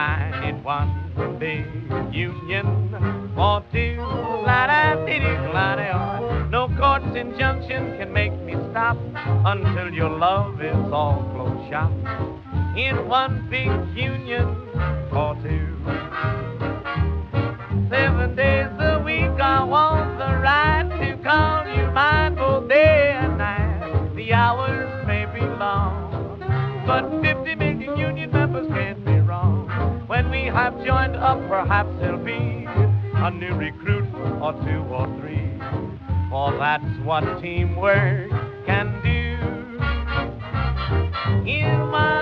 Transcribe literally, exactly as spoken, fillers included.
nine in one big union for two. La-da-dee-dee, la-da-oh. No court's injunction can make me stop until your love is all closed shop in one big union for two. Seven days a week I want the right to call you mine both day and night. The hours may be long, but fifty million union members can't be wrong. When we have joined up, perhaps there'll be a new recruit or two or three, for that's what teamwork can do. In my